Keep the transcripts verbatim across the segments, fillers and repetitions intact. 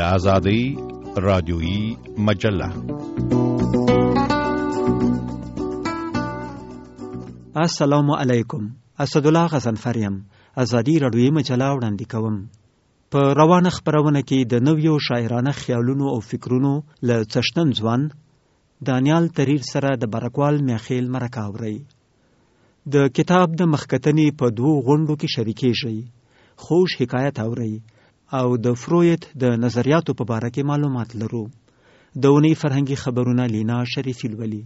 آزادی رادیویی مجله. السلام علیکم. اسدالله غضنفریم. آزادی رادیویی مجله وړاندې کوم. په روانه خبرونه کې د نویو شاعرانه خیالونو او فکرونو له څښتن ځوان دانیال تریر سره د برکوال میخیل مرکه اورئ. د کتاب د مخکتنې په دوو غونډو کې شریکېږئ. خوش حکایت اورئ او د فروید د نظریاتو په باره کې معلومات لرو. د اونۍ فرهنګي خبرونه لینا شریفی لولي.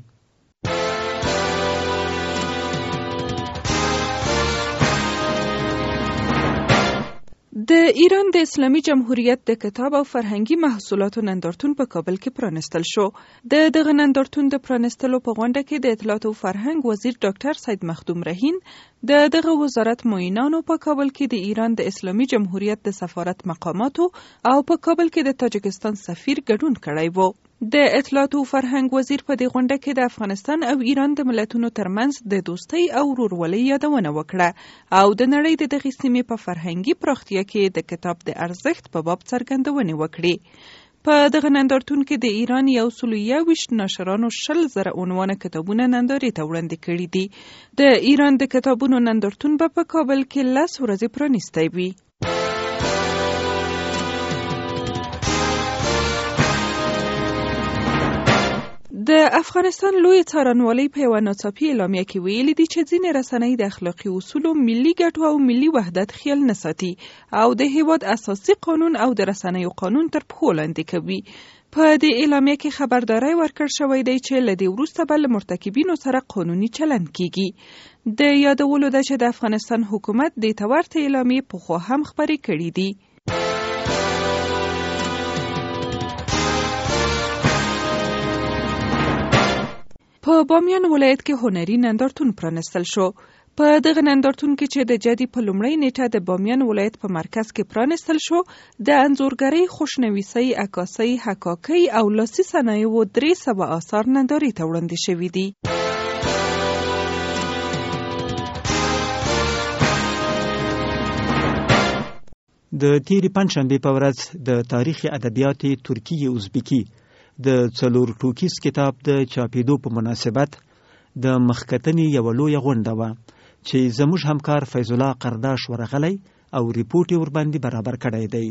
د ایران د اسلامي جمهوریت د کتاب او فرهنګي محصولاتو نندارتون په کابل کې پرانستل شو. د دغه نندارتون د پرانستلو په غونډه کې د اطلاعات او فرهنګ وزیر ډاکټر سید مخدوم رهین د دغه وزارت معینانو په کابل کې د ایران د اسلامي جمهوریت د سفارت مقاماتو او په کابل کې د تاجکستان سفیر ګډون کړی و. د اطلاعات او فرهنګ وزیر په دې غونډه کې د افغانستان او ایران د ملتونو ترمنځ د دوستۍ او ورورولۍ یادونه وکړه او د نړۍ د دغې سیمې په فرهنګي پراختیا کې د کتاب د ارزښت په باب څرګندونې وکړي. په دغه نندارتون کې د ایران یو سل یوویشت ناشرانو شل زره عنوانه کتابونه نندارې ته وړاندې کړي دي. د ایران د کتابونو نندارتون به په کابل کې لس ورځې پرانیستی وي. د افغانستان لوی څارنوالۍ په یوه ناڅاپي اعلامیه کې ویلي دي چې ځینې رسنۍ د اخلاقي اصولو، ملي ګټو او ملي وحدت خیال نه ساتي او د هیواد اساسي قانون او د رسنیو قانون تر پښو لاندې کوي. په دې اعلامیه کې خبرداری ورکړ شوی دی چې له دې وروسته به له مرتکبینو سره قانوني چلند کیږي. د یادولو ده چې د افغانستان حکومت دې ته ورته اعلامیې پخوا هم خپرې کړي دي. په بامیان ولایت کې هنري نندارتون پرانستل شو. په دغه نندارتون کې چې د جدي په لومړۍ نیټه د بامیان ولایت په مرکز کې پرانستل شو، د انځورګرۍ، خوشنویسۍ، عکاسۍ، حکاکۍ او لاسي صنایعو درې سوه آثار نندارې ته وړاندې شوي دي. د تیرې پنجشنبې په ورځ د تاریخ ادبیات ترکی ازبکی د څلور ټوکیز کتاب د چاپېدو په مناسبت د مخکتنې یوه لویه غونډه وه چې زموږ همکار فیض الله قرداش ورغلی او ریپورټ یې ورباندې برابر کړی دی.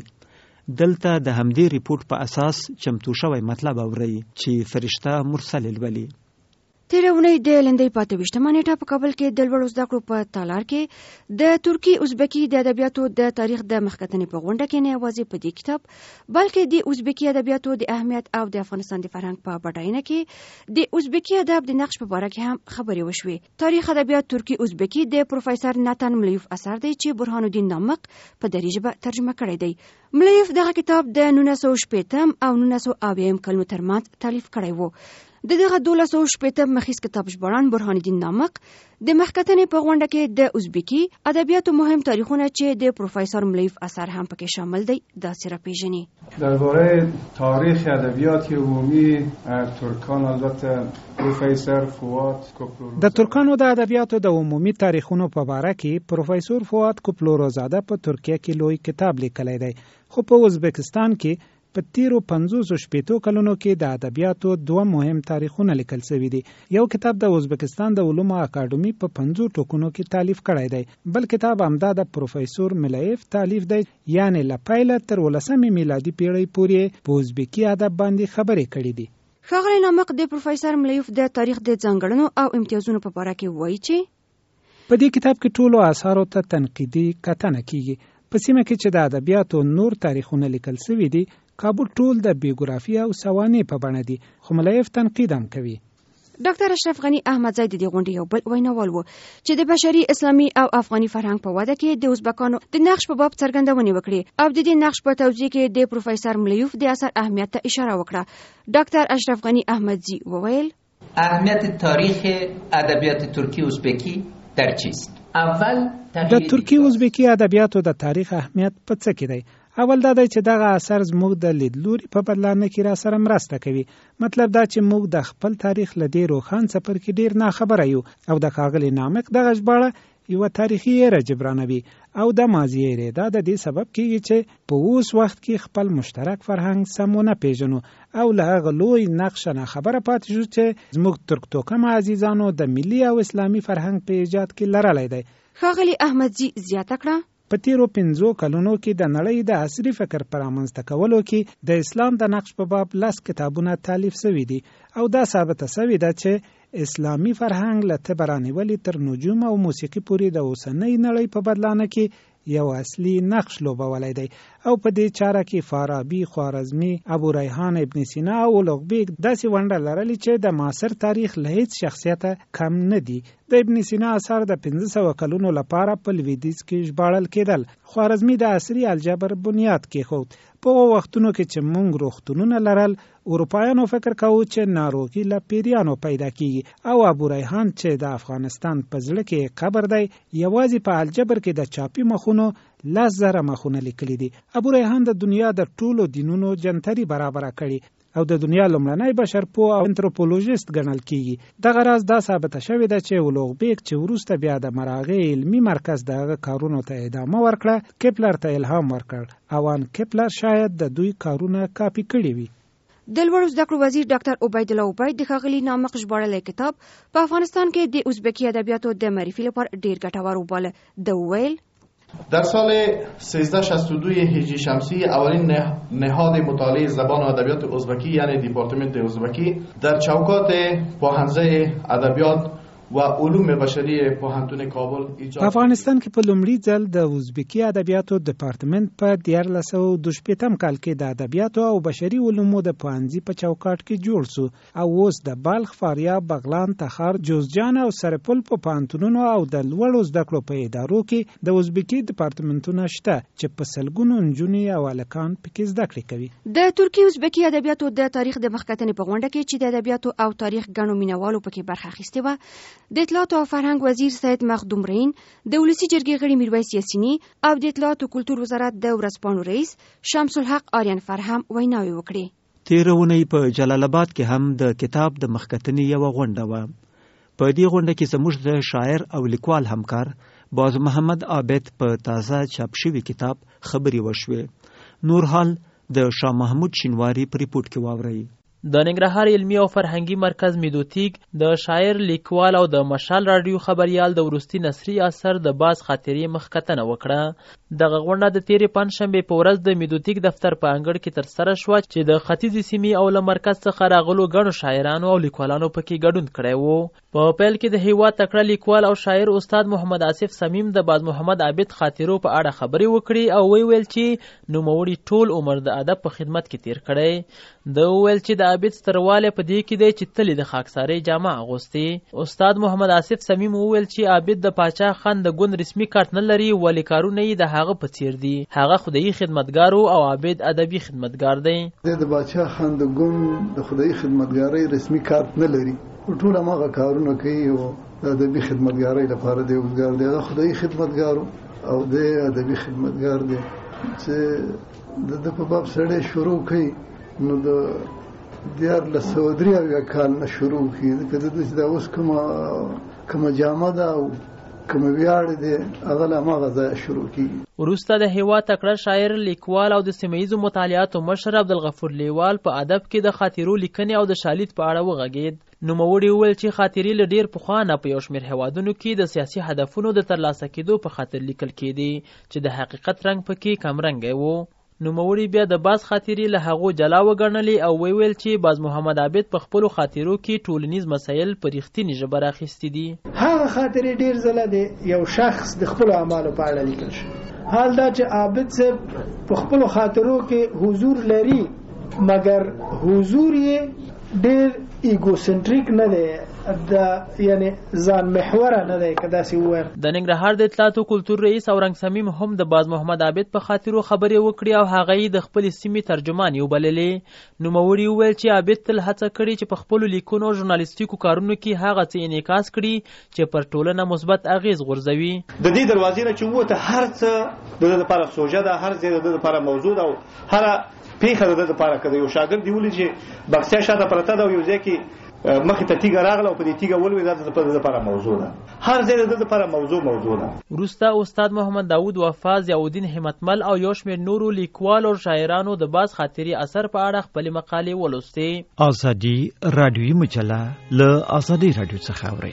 دلته د همدې ریپورټ په اساس چمتو شوی مطلب اورئ چې فرشته مرسل لولي. تیره اونۍ د لندۍ په اته ویشتمه نیټه په کابل کې د لوړو زده کړو په تالار کې د ترکي ازبکي د ادبیاتو د تاریخ د مخکتنې په غونډه کې نه یوازې په دې کتاب بلکې د ازبکي ادبیاتو د اهمیت او د افغانستان د فرهنګ په بډاینه کې د ازبکي ادب د نقش په باره کې هم خبرې وشوې. تاریخ ادبیات ترکي ازبکي د پروفیسور ناتان ملیوف اثر دی چې برهان الدین نامق په دري ژبه ترجمه کړی دی. ملیوف دغه کتاب د نولس سوه شپېتم او نولس سوه اویایم کلونو ترمنځ تالیف کړی و. د دغه دولس سوه شپېتم مخیز کتاب ژباړن برهان الدین نامق د مخکتنې په غونډه کې د ازبکي ادبیاتو مهم تاریخونه چې د پروفیسور ملیوف اثر هم پکې شامل دی داسې راپیژني. درباره تاریخ ادبیات عمومی ترکان البته پروفیسور فواد کوپلورو د ترکانو د ادبیاتو د عمومي تاریخونو په باره کې پروفیسور فواد کوپلوروزاده په ترکیه کې لوی کتاب لیکلی دی، خو په ازبکستان کې په تیرو پنځوسو شپېتو کلونو کې د ادبیاتو دوه مهم تاریخونه لیکل شوي دي. یو کتاب د ازبکستان د علومو اکاډمي په پنځو ټوکونو کې تالیف کړی دی، بل کتاب همدا د پروفیسور ملیف تالیف دی، یعنی له پیله تر ولسمې میلادي پیړۍ پورې په ازبکي ادب باندې خبرې کړي دي. ښاغلی نامق د پروفیسور ملیف د تاریخ د ځانګړنو او امتیازونو په باره کې وایي چې په دې کتاب کې ټولو آثارو ته تنقیدي کتنه کیږي. په سیمه کې چې د ادبیاتو نور تاریخونه لیکل شوي دي، کابل ټول د بیوګرافي او سوانح په بڼه دي، خو ملیف تنقید هم کوي. ډاکټر اشرف غنی احمدزی د دې غونډې یو بل ویناوال و چې د بشري، اسلامي او افغاني فرهنګ په وده کې د ازبکانو د نقش په باب څرګندونې وکړي او د دې نقش په توضیح کې د پروفیسور ملیوف د اثر اهمیت ته اشاره وکړه. ډاکټر اشرف غنی احمدزی وویل اهمیت تاریخ ادبیات ترکی ازبکی در چیست؟ اول د ترکی ازبکی ادبیاتو د تاریخ اهمیت په څه کې دی؟ اول دا دی چې دغه اثر زموږ د لیدلوري په بدلانه کې را سره مرسته کوي. مطلب دا چې موږ د خپل تاریخ له دې روښان سفر کې ډیر ناخبره یو او د ښاغلي نامق دغه ژباړه یو تاریخي ایره جبرانوي او د ماضي ایره دا د دې سبب کیږي چې په اوس وخت کې خپل مشترک فرهنګ سمونه پیژنو او له هغه لوی نقش نه خبره پاتې شو چې زموږ ترک توکم عزیزانو د ملي او اسلامي فرهنګ په ایجاد کې لرلی دی. ښاغلي احمدزي زیاته کړه په تیرو پنځو کلونو کې د نړۍ د عصري فکر پر رامنځته کولو کې د اسلام د نقش په باب لس کتابونه تالیف سوي دي او دا ثابته سوي ده چې اسلامي فرهنګ له تبرانې ولی تر نجوم او موسیقي پورې د اوسنۍ نړۍ په بدلانه کې یو اصلي نقش لوبولی دی او په دې چاره کې فارابي، خوارزمي، ابو ریحان ابن سینا او اولغبیک داسې ونډه لرلې چې د معاصر تاریخ له هیڅ شخصیته کم نه دي. د ابن سینا اثار د پنځه سوه کلونو لپاره په لویدیځ کې ژباړل کېدل. خوارزمي د عصري الجبر بنیاد کېښود. په هغو وختونو کې چې موږ روغتونونه لرل، اروپایانو فکر کوو چې ناروغي له پیریانو پیدا کیږي او ابو ریحان چې د افغانستان په زړه کې قبر دی یوازې په الجبر کې د چاپي مخونو لس زره مخونه لیکلي دي. ابو ریحان د دنیا د ټولو دینونو جنتري برابره کړي او د دنیا لومړنی بشرپوه او انتروپولوژیست ګڼل کیږي. دغه راز دا ثابته شوې ده چې اولغبیک چې وروسته بیا د مراغې علمي مرکز د هغه کارونو ته ادامه ورکړه، کپلر ته الهام ورکړ او ان کپلر شاید د دوی کارونه کاپي کړي وي. د لوړو زده کړو وزیر ډاکټر عبید الله عبید د ښاغلي نامق ژباړلی کتاب په افغانستان کې د ازبکي ادبیاتو د معرفي لپاره ډیر ګټور وباله. د ویل در سال سیزده شصت و دو هجری شمسی اولین نهاد مطالعه زبان و ادبیات ازبکی یعنی دیپارتمنت ازبکی در چوکات پوهنځی ادبیات و علوم بشری پوهنتون کابل ایجاد. په افغانستان کې په لومړي ځل د ازبکي ادبیاتو دیپارتمنت په دیارلس سوه دوه شپېتم کال کې د ادبیاتو او بشري علومو د پوهنځي په چوکاټ کې جوړ سو او اوس د بلخ، فاریاب، بغلان، تخار، جوزجان او سرپل په پوهنتونونو او د لوړو زده کړو په ادارو کې د ازبکي دیپارتمنتونه شته چې په سلګونو نجونې او هلکان پکې زده کړې کوي. د ترکي ازبکي ادبیاتو د تاریخ د مخکتنې په غونډه کې چې د ادبیاتو او تاریخ ګڼو مینوالو پکې برخه اخیستې وه، د اطلاعاتو او فرهنګ وزیر سید مخدوم رین، د ولسي جرګې غړي میرویس یاسیني او د اطلاعاتو کلتور وزارت د ورځپاڼو رئیس شمس الحق آریان فرهم ویناوې وکړې. تېره اونۍ په جلال آباد کې هم د کتاب د مخکتنې یوه غونډه وه. په دې غونډه کې زموږ د شاعر او لیکوال همکار باز محمد عابد په تازه چاپ شوي کتاب خبرې وشوې. نور حال د شاه محمود شینواري په ریپورټ کې واورئ. د ننګرهار علمي او فرهنګي مرکز میدوتیک د شاعر، لیکوال او د مشال رادیو خبریال د وروستي نثري اثر د باز خاطرې مخکتنه وکړه. دغه غونډه د تیرې پنجشنبې په ورځ د میدوتیک دفتر په انګړ کې ترسره شوه چې د ختیځې سیمې او له مرکز څخه راغلو ګڼو شاعرانو او لیکوالانو پکې ګډون کړی و. په پیل کې د هیواد تکړه لیکوال او شاعر استاد محمد آصف صمیم د باز محمد عابد خاطرو په اړه خبرې وکړي او وی ویل چې نوموړي ټول عمر د ادب په خدمت کې تیر کړی. د ویل چې د عابد سترواله په دې کې دی چې تل د خاکساري جامه اغوستي. استاد محمد آصف صمیم ویل چې عابد د پاچا خان د ګوند رسمي کارت نه لري ولې کارونه یې د هغه په څیر دي. هغه خدایي خدمتګار او عابد ادبي خدمتګار دی. د پاچا خان د ګوند د خدایي خدمتګارۍ رسمي کارت نه لري، ټول هغه کارونه کوي او د ادبي خدمتګارۍ لپاره دی وزګار دی. هغه خدایي خدمتګار او د ادبي خدمتګار دی چې د په باب سره شروع کوي نو د دیار له سوه درې اویا کال نه شروع کړي که د دا اوس کومه کومه جامه ده او کومه ویاړ دی هغه له هماغه ځایه شروع کېږي. وروسته د هیواد تکړه شاعر، لیکوال او د سیمهییزو مطالعاتو مشر عبدالغفور لیوال په ادب کې د خاطرو لیکنې او د شالید په اړه وغږېد. نوموړي وویل چې خاطرې له ډېر پخوا نه په یو شمېر هیوادونو کې د سیاسي هدفونو د ترلاسه کېدو په خاطر لیکل کېدې چې د حقیقت رنګ پکې کمرنګی و. نوموړي بیا د باز خاطرې له هغو جلا وګڼلې او ویل چې باز محمد عابد په خپلو خاطرو کې ټولنیز مسایل په رښتینې ژبه راخیستي دي. هغه خاطرې ډېر ځله د یو شخص د خپلو اعمالو په اړه لیکل شوي. حال دا چې عابد صاحب په خپلو خاطرو کې حضور لري مګر حضور یې ډېر ایګوسنټریک نه دی، د یعنی ځان محوره نه دی که داسې ووایم. د ننګرهار د اطلاعاتو کلتور رئیس اورنګ صمیم هم د باز محمد عابد په خاطرو خبرې وکړې او هغه یې د خپلې سیمې ترجمان یې وبللې. نوموړي وویل چې عابد تل هڅه کړې چې په خپلو لیکنو او ژورنالیستیکو کارونو کې هغه څه انعکاس کړي چې پر ټولنه مثبت اغېز غورځوي. د دې دروازې نه چې ووته هر څه د ده لپاره سوژه ده، هر ځای د ده لپاره موضوع ده او هره پیښه د ده لپاره که د یو شاګرد دې ولید چې بکسیا شاته پرته ده او یو ځای کې مخې ته تیږه راغله او په دې تیږه ولوېده، دا د لپاره موضوع ده. هر ځای د لپاره موضوع موضوع ده. وروسته استاد محمد داود وفا، ضیاءالدین همتمل او یو شمېر نورو لیکوالو او شاعرانو د باز خاطري اثر په اړه خپلې مقالې ولوستې. ازادي رادیویي مجله له ازادي رادیو څخه اورئ.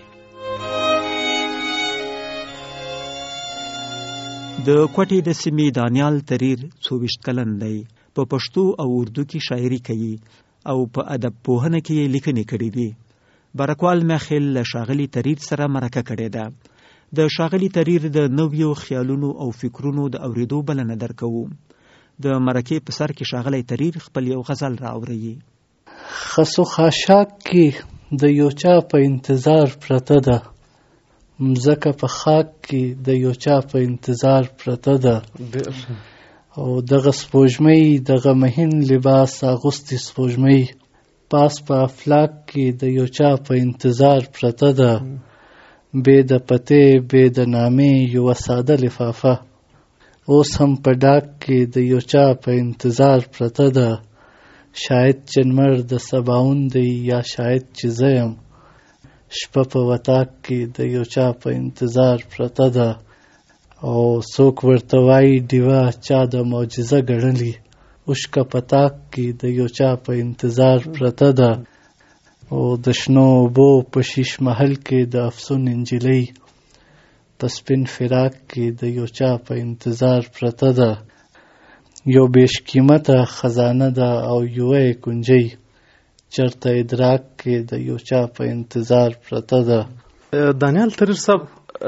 د کوټې د سیمې دانیال تریر څوویشت کلن دی. په پښتو او اردو کې شاعري کوي او په ادب پوهنه کې یې لیکنې کړې دي. برکوال میخیل له ښاغلي تریر سره مرکه کړې ده. د ښاغلي تریر د نویو خیالونو او فکرونو د اورېدو بلنه درکوو. د مرکې په سر کې ښاغلی تریر خپل یو غزل راوړي. خسو خاشاک کې د یو چا په انتظار پرته ده، مځکه په خاک کې د یو چا په انتظار پرته ده، او دغه سپوږمۍ دغه مهین لباس اغوستې سپوږمۍ پاس په افلاک کې د یو چا په انتظار پرته ده، بې د پتې بې د نامې یوه ساده لفافه اوس هم په ډاک کې د یو چا په انتظار پرته ده، شاید چې نمر د سباون دی یا شاید چې زه یم، شپه په وطاق کې د یو چا په انتظار پرته ده، او څوک ورته وایي ډیوه چا د معجزه ګڼلي، اوښکه په تاک کې د یو چا په انتظار پرته ده، او د شنو اوبو په شیش محل کې د افسون انجلۍ په سپین فراق کې د یو چا په انتظار پرته ده، یو بیش قیمته خزانه ده او یوه کنجۍ چرته ادراک کې د یو چا په انتظار پرته ده. دانیال تریر صاحب،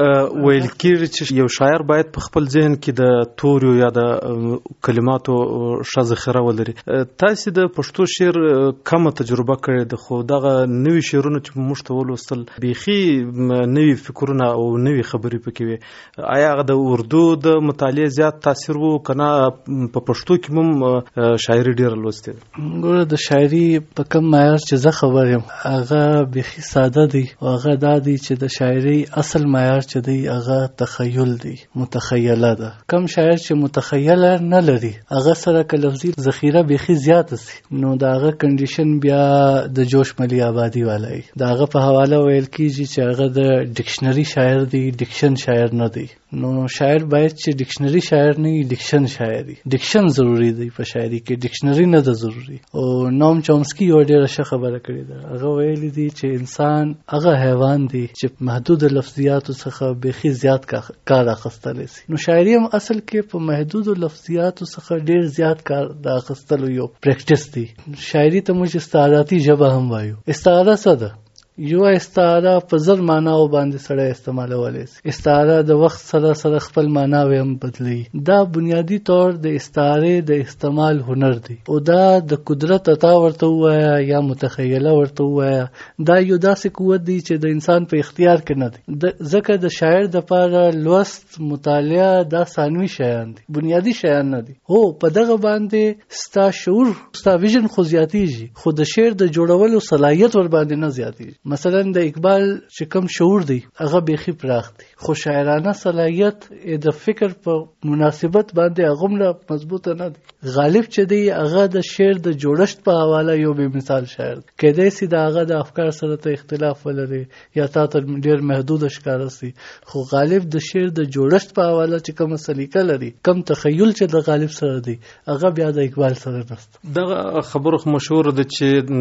ویل کېږي چې یو شاعر باید په خپل ذهن کې د توریو یا د کلماتو ښه ذخیره ولري. تاسې د پښتو شعر کمه تجربه کړې ده، خو دغه نوي شعرونه چې موږ ته ولوستل بیخي نوي فکرونه او نوي خبرې پکې وي. آیا هغه د اردو د مطالعې زیات تاثیر و که نه په پښتو کې هم شاعري ډېره لوستې ده؟ ګوره، د شاعري په کم معیار چې زه خبر یم هغه بیخي ساده دی، او هغه دا دی چې د شاعري اصل معیار چې دی هغه تخیل دی، متخیله ده. کم شاعر چې متخیله نه لري هغه سره که لفظي ذخیره بیخي زیاته سي، نو د هغه کنډیشن بیا د جوش ملي آبادي والا وي. د هغه په حواله ویل کېږي چې هغه د ډکشنري شاعر دی، ډکشن شاعر نه دی. نو شاعر باید چې ډکشنري شاعر نه وي، ډکشن شاعري. ډکشن ضروری دی په شاعري کې، ډکشنري نه ده ضروری. او نوم چومسکي یو ډېره ښه خبره کړې ده. هغه ویلي دي چې انسان هغه حیوان دی چې محدود لفظیاتو څخه بیخي زیات کار اخیستلی سي. نو شاعري هم اصل کې په محدودو لفظیاتو څخه ډېر زیات کار د اخیستلو یو پریکټس دی. شاعري ته موږ استعاراتي ژبه هم وایو. استعاره څه ده؟ یو استعاره په زر معناو باندې سره استعمالولی سي. استعاره د وخت سره سره خپل معناوې هم بدلوي. دا بنیادی طور د استعارې د استعمال هنر دی، او دا د قدرت عطا ورته ووایه یا متخیله ورته ووایه، دا یو داسې قوت دی چې د انسان په اختیار کې نه دی. ځکه د شاعر دپاره لوست، مطالعه دا ثانوي شیان دي، بنیادی شیان نه دي. هو په دغه باندې ستا شعور، ستا ویژن خو زیاتیږي، خو د شعر د جوړولو صلاحیت ور باندې نه زیاتیږي. مثلا د اقبال چې کم شعور دی هغه بیخي پراخ دی، خو شاعرانه صلاحیت د فکر په مناسبت باندې هغه هم مضبوطه نه دی. غالب چې دی هغه د شعر د جوړښت په حواله یو بې مثال شاعر دی. کیدای سي د هغه د افکار سره ته اختلاف ولري یا تا ته ډېر محدود ښکاره سي، خو غالب د شعر د جوړښت په حواله چې کومه سلیقه لري، کم تخیل چې د غالب سره دی، هغه بیا د اقبال سره نشته. دغه خبره مشهور ده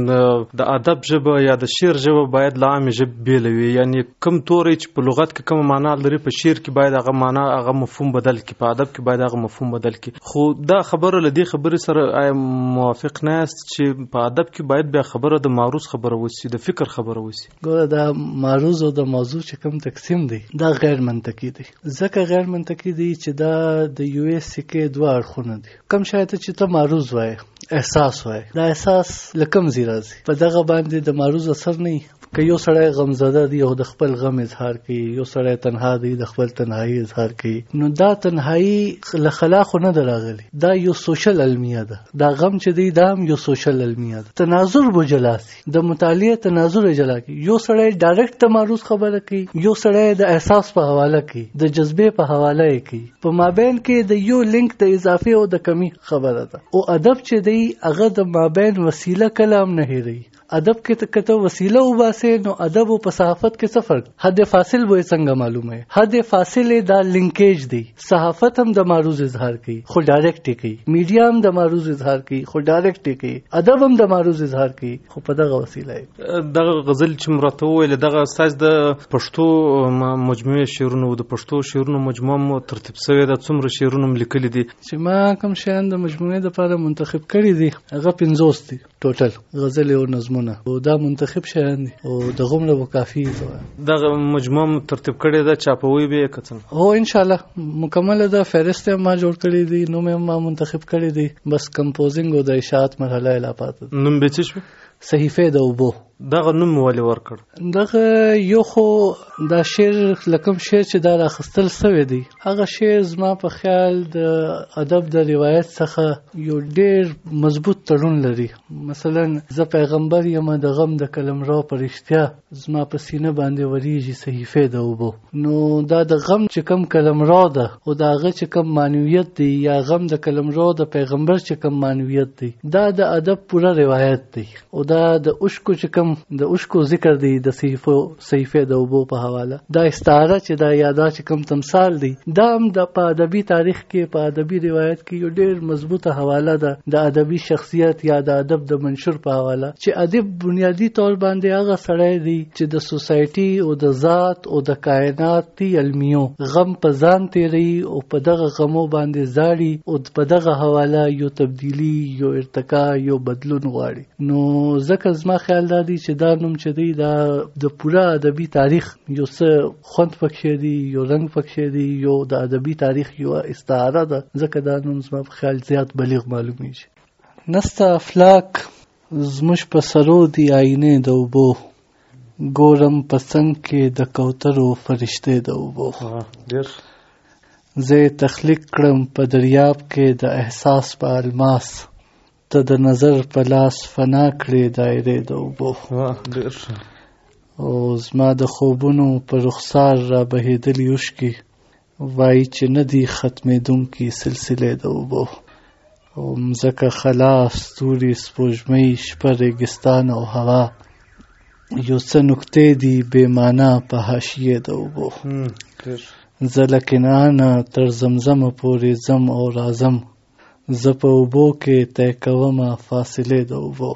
چې د ادب ژبه یا د شعر ژبه باید له عامې ژبې بېله وي. یعنی کوم توری چې په لغت کې کومه معنا لري په شعر کې باید هغه معنا، هغه مفهوم بدل کړي، په ادب کې باید هغه مفهوم بدل کړي. خو دا خبره له دې خبرې سره آیا موافق نه یاست چې په ادب کې باید بیا خبره د معروض خبره وسی، د فکر خبره وسی؟ ګوره، دا معروض او د موضوع چې کوم تقسیم دی دا غیر منطقي دی. ځکه غیر منطقي دی چې دا د یوې سکې دوه اړخونه دي. کوم شاید چې ته معروض وایې، احساس وایي، دا احساس لکم زی راځي په دغه باندې د معروض اثر نه. که یو سړی غمزده دی او د خپل غم اظهار کوي، یو سړی تنها دی د خپل تنهایی اظهار کوي، نو دا تنهایی له خلا خو نه ده راغلی، دا یو سوشل المیه ده. دا غم چې دی دا هم یو سوشل المیه ده. تناظر به جلا سي، د مطالعه تناظر جلا کوي. یو سړی ډایرکټ د معروض خبره کوي، یو سړی د احساس په حواله کوي، د جذبې په حواله کوي. په مابین کې د یو لینک د اضافه او د کمی خبره ده. او ادب چې دی هغه د مابین وسیله کلام نه هېروي، ادب کې کته وسیله وباسه نو ادب او صحافت کې څه فرق؟ حد فاصل وې څنګه معلومه؟ حد فاصل دا لینکیج دی. صحافت هم د معروض اظهار کوي خو ډایرکټ کوي، میډیا هم د معروض اظهار کوي خو ډایرکټ کوي، ادب هم د معروض اظهار کوي خو په دغه وسیله. دغه غزل چې مرته ویل دغه استاد د پښتو مجموعه شعرونو د پښتو شعرونو مجموعه مو ترتیب شوی د څومره شعرونو لیکلي دي چې ما کوم شیان د مجموعه لپاره منتخب کړی دي هغه پنځوس دي ټوټل غزل او نظمونه او دا منتخب شیان دي او دغه مله کافي دی. دغه مجموعه ترتیب کړی دا چاپوي به کتن هو ان شاء الله مکمل دا فهرست ما جوړ کړی دی، نو مې ما منتخب کړی دی، بس کمپوزینګ او د اشاعت مرحله لا پاتې. نوم به څه شو؟ صحیفه د اوبو. دغه نوم ولې ورکړ؟ دغه یو خو دا شعر لکم شعر چې دا راخستل سوی دی هغه شعر زما په خیال د ادب د روایت څخه یو ډیر مضبوط تړون لري. مثلا زه پیغمبر یم د غم د قلمرو پرشتیا زما په سینه باندې وریږي صحیفه د اوبو. نو دا د غم چې کم قلمرو ده او دا هغه چې کم معنویت دی یا غم د قلمرو د پیغمبر چې کم معنویت دی دا د ادب پوره روایت دی او دا د اوشکو چې کم د اوشکو ذکر دی د صحیفو صحیفه د اوبو په حواله دا استعاره چې دا یادا چې کم تمثال دی دا هم د په ادبي تاریخ کې په ادبي روایت کې یو ډیر مضبوطه حواله ده د ادبي شخصیت یا د ادب د منشور په حواله چې ادب بنیادی طور باندې هغه سړی دی چې د سوسایټي او د ذات او د کائناتي علمیو غم په ځان تیری او په دغه غمو باندې زاړي او په دغه حواله یو تبدیلی یو ارتقا یو بدلون غواړي. نو ځکه زما خیال دا دی چې دا نوم چې دی دا د پوره ادبي تاریخ یو څه خوند پکښې دی یو رنګ پکښې دی یو د ادبي تاریخ یو استعاره ده ځکه دا نوم زما په خیال زیات بلیغ معلومیږي. نسته افلاک زموږ په سرو دی آینې د اوبو ګورم په څنګ کې د کوترو فرشتې د اوبو زه تخلیق کړم په دریاب کې د احساس په الماس ته د نظر په لاس فنا کړې دایرې د اوبو او زما د خوبونو په رخسار را بهېدلي اوښکې وایي چې نه دي ختمېدونکي سلسلې د اوبو او مځکه خلا ستوري سپوږمۍ شپه ریګستان او هوا یو څه نکتې دي بې معنا په حاشیې د اوبو زه له کنعانه تر زمزمه پورې ځم او راځم زه په اوبو کې طی کومه فاصلې د اوبو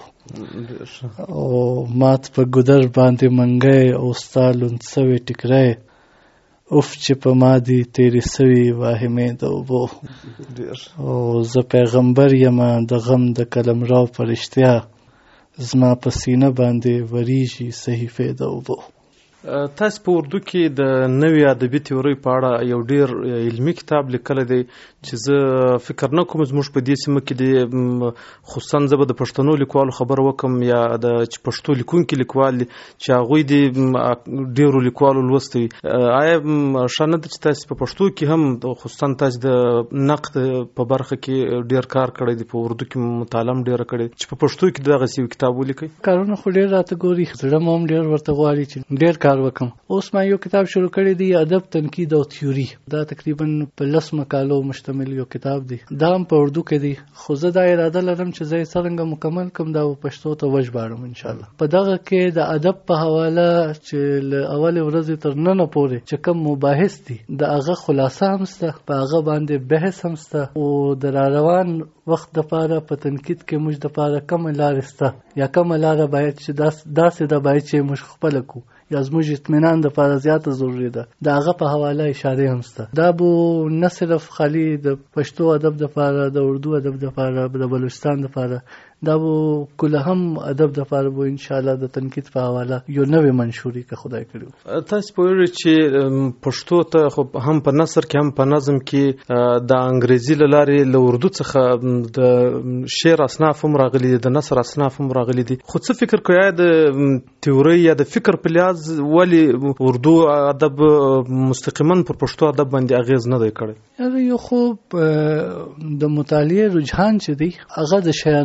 او مات په ګودر باندې منګی او ستا لوند سوې ټیکری اوف چې په ما دي تیرې سوي واهمې د اوبو او زه پیغمبر یم د غم د قلمرو فرشتیا زما په سینه باندې وریږي صحیفې د اوبو. تاسو په اردو کې د نوې ادبي تیورۍ په اړه یو ډیر علمي کتاب لیکلی دی چې زه فکر نه کوم زموږ په دې سیمه کې دی خصوصا زه به د پښتنو لیکوالو خبر وکم یا د چې پښتو لیکونکي لیکوال دي چې هغوی د ډیرو لیکوالو لوستی آیا ښه نه ده چې تاسو په پښتو کې هم خصوصا تاسو د نقد په برخه کې ډیر کار کړی دی په اردو کې مطالعه هم ډیره کړې چې په پښتو کې دغسې یو کتاب ولیکئ؟ کارونه خو ډیر راته ګوري زړه مو هم ډیر ورته غواړي چې ډیر وکم. اوس ما یو کتاب شروع کړی دی ادب تنقید او تیوري دا تقریبا په لس مقالو مشتمل یو کتاب دی دا هم په اردو کې دی خو زه دا اراده لرم چې زه څنګه مکمل کم دا په پښتو ته وژباړم ان شاء الله. په دغه کې د ادب په حواله چې له اول ورځې تر نن پورې چې کوم مباحث دي د هغه خلاصه هم سته په هغه باندې بحث هم سته او د را روان وخت د پاره په تنقید کې موږ د پاره کوم لارې سته یا کوم لاره باید چې داسې د باید چې موږ خپل کو یا زموږ اطمینان د پاره زیاته ضروري ده د هغه په حواله اشاره هم سته. دا به نه صرف خالی د پښتو ادب د پاره د اردو ادب د پاره د بلوچستان د پاره دا به کله هم ادب د پاره به ان شاء الله د تنقید په حواله یو نوې منشوري که خدای کړو. تاسو په ویل چې پښتو ته خو هم په نثر کې هم په نظم کې د انګریزي له لارې له اردو څخه د شعر اصناف هم راغلي دي د نثر اصناف هم راغلي دي خو څه فکر کوئ د تیوري یا د فکر په لحاظ ولی اردو ادب مستقیما پر پښتو ادب باندې اغیز نه دی کړی؟ یو خوب د مطالعه رجحان چې دی هغه د شیانو تعین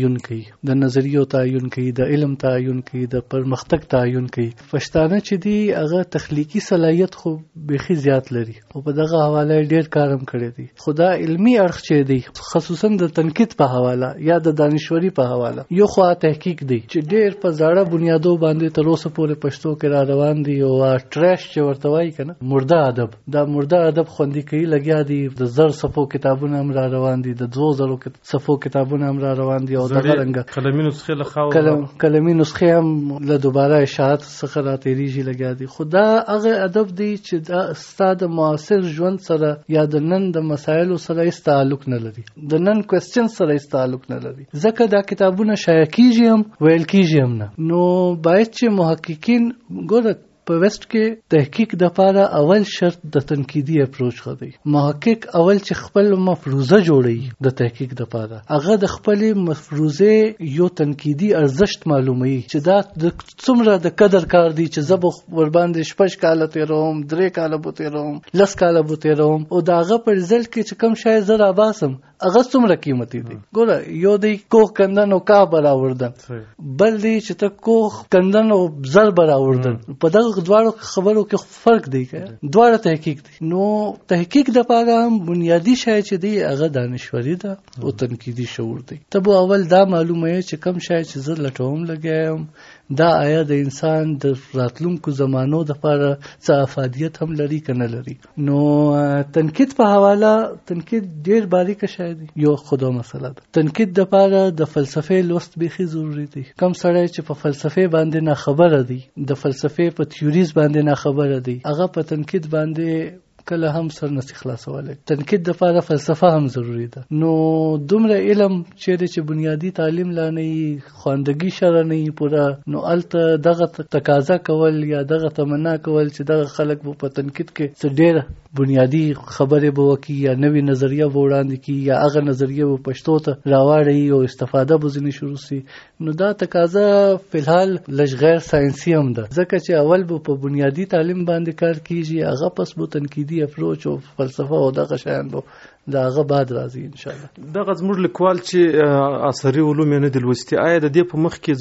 تعین کوي، د نظریو تعین کوي، د علم تعین کوي، د پرمختګ تعین کوي. پښتانه چې دی هغه تخلیقي صلاحیت خو بیخي زیات لري او په دغه حواله ډیر کارم کړی دی. خدا علمی اړخ چې دی خصوصا د تنقید په حواله یا د دانشوري په حواله یو خو تحقیق دی چې ډیر په زړه بنیادو باندې تر اوسه پورې پښتو کې را روان دی او ټریش چې ورته وایي کنه مرده ادب، دا مرده ادب خوندي کوي لګیا دی. د زر صفو کتابونه هم را روان دي، د دوه زرو صفو کتابونه هم را روان دي او دغه رنګه قلمي نسخې له خاو کلم کلمي نسخې هم له دوباره اشاعت څخه را تیریږي لګیا دي. خدا هغه ادب دی چې د استاد معاصر ژوند سره یا د نن د مسایلو سره هیڅ تعلق نه لري، د نن کوېسچن سره هیڅ تعلق نه لري، ځکه دا کتابونه شایع کیږي هم ویل کیږي هم نه. نو باید چې محققین ګوره په ویسټ کې تحقیق د پاره اول شرط د تنقیدي اپروچ خدي. محقق اول چې خپل مفروضه جوړي د تحقیق د پاره هغه د خپل مفروضه یو تنقیدي ارزښت معلومي چې دا د څومره د قدر کار دی چې زب ور باندې شپږ کاله تیروم، درې کاله بو تیروم، لس کاله بو تیروم او دا هغه په رزلټ کې چې کم شای زر اباسم هغه څومره قیمتي دی. ګوره یو دی کوه کندن او کا براوردن، بل دی چې ته کوه کندن او زر براوردن. په دغه دواړو خبرو کې فرق دی که دواړه تحقیق دی. نو تحقیق د پاره هم بنیادی شای چې دی هغه دانشوري ده او تنقیدي شعور دی. ته به اول دا معلومه چې کم شای چې زه لټوم لګیم دا آیا د انسان د راتلونکو زمانو د پاره څه افادیت هم لري که نه لري. نو تنقید په حواله تنقید ډیر باریکه شای دی. یو خدا مسله ده تنقید د پاره د فلسفه لوست بیخي ضروری دی. کم سړی چې په فلسفه باندې نه خبره دی، د فلسفه په تیوریز باندې نه خبره دی، هغه په تنقید باندې کله هم سر نسی خلاصولی. تنقید د پاره فلسفه هم ضروری ده. نو دومره علم چیرې چې بنیادی تعلیم لا نه وي، خواندګي شره نه وي پوره، نو هلته دغه تقاضا کول یا دغه تمنا کول چې دغه خلک به په تنقید کې څه ډېره بنیادی خبرې به وکړي یا نوې نظریه به وړاندې کړي یا هغه نظریه به پښتو ته راواړي او استفاده به ځینې شروع سي. نو دا تقاضا فلحال لږ غیر ساینسي هم ده، ځکه چې اول به په بنیادی تعلیم باندې کار کیږي، هغه پس به تنقیدي اپروچ او فلسفه او دغه شیان به دا هغه بعد راځي ان شاء الله. دغه زموږ لیکوال چې عصري علوم نه د لوستي آیا د دې په مخ کې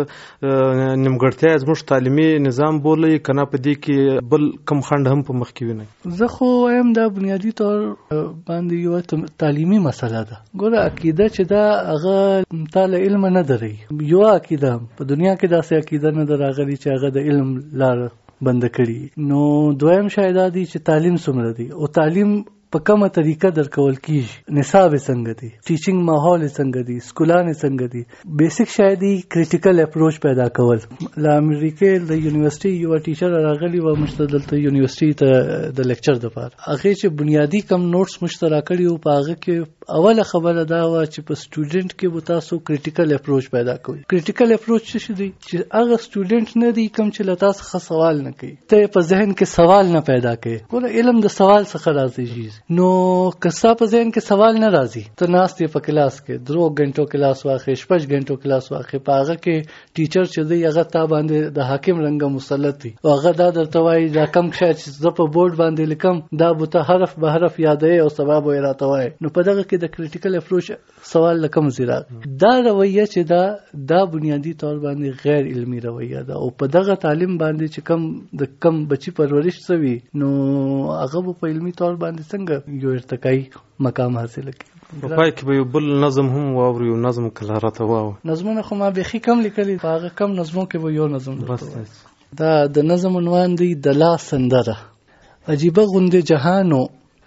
زموږ نیمګړتیا زموږ تعلیمي نظام بولي کنه په دې کې بل کم خند هم په مخ کې ویني؟ زه خو وایم دا بنیادی طور باندې یو تعلیمي مسله ده. ګوره عقیده چې دا هغه تعالی علم نه دري، یو عقیده په دنیا کې داسې عقیده نه دراغلي چې هغه د علم لار بند کړي. نو دویم شاید دی چې تعلیم څومره دی او تعلیم په کومه طریقه درکول کیږي، نصاب څنګه دی، ټیچینګ ماحول څنګه دی، سکولان څنګه دي. بیسیک شاید کریټیکل اپروچ پیدا کول. له امریکې د یونیورسيټي یو ټیچر راغلی و مشته دلته یونیورسيټي ته د لیکچر د پاره، هغه چې بنیادی کم نوټس مشترک کړي او په هغه کې اوله خبره دا و چې په سټوډنټ کې به تاسو کریټیکل اپروچ پیدا کوئ. کریټیکل اپروچ څه دی چې هغه سټوډنټ نه دی کوم چې له تاسو څخه سوال نه کوي، ته په ذهن کې سوال نه پیدا کوي. ګوره علم د سوال څخه راځي. نو کسا په ذهن کې سوال نه راځي، ته ناست یې په کلاس کې درو غنټو کلاس واخې، شپږ غنټو کلاس واخې، په هغه کې ټیچر چې دی هغه تا باندې د حاکم رنګ مسلط دی او هغه دا درته وایي دا کم شی چې زه په بورډ باندې لیکم دا به ته حرف به حرف یادوي او سبب یې راته وایي. نو په دغه کې د کریټیکل اپروچ سوال لکم زیرا دا رویه چې دا دا بنیادی طور باندې غیر علمی رویه ده او په دغه تعلیم باندې چې کم د کم بچی پرورش شوی نو هغه په علمی طور باندې څنګه یو ارتقای مقام حاصل کړي. په پای کې به یو بل نظم هم واوري او نظم کله راته واو. نظمونه خو ما بيخي کم لیکلي، هغه کم نظمو کې به یو نظم بس. دا د نظم عنوان دی د لا سندره. عجیبه غوندې جهانو